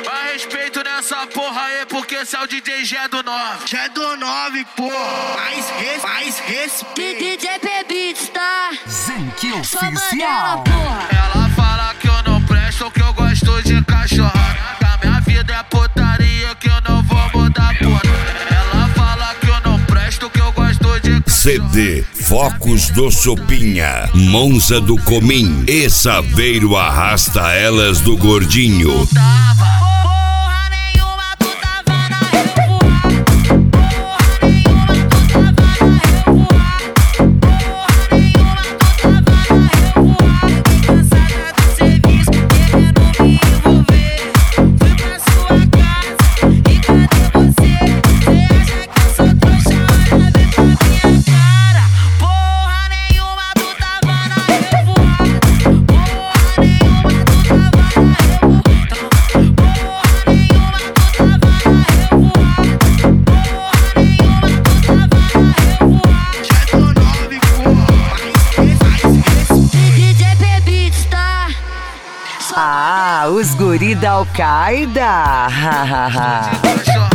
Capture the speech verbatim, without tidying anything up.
Mas respeito nessa porra aí, porque esse é o D J G do nove. G do nove, porra. Mais res, mais respeito. D J P Beats, tá? Zenk Só bandeira, Oficial. porra. Ela fala que eu não presto, que eu gosto de cachorro. Que a minha vida é putaria, que eu não vou mudar, porra. Ela fala que eu não presto, que eu gosto de cachorro. C D Focos do Chupinha, Monza do Comim e Saveiro Arrasta Elas do Gordinho. Tava. Porra nenhuma, tu tava na revoada. Porra nenhuma, tu tava na revoada. Porra nenhuma, tu tava na revoada. Fiquei cansada do serviço, querendo me envolver. Fui pra sua casa e cadê você? Cê acha que eu sou trouxa? Olha bem pra minha cara. Porra nenhuma, tu tava na revoada. Porra nenhuma, tu tava na revoada. D J P Beats, tá? Ah, os guri da Al-Qaeda. Cachorro.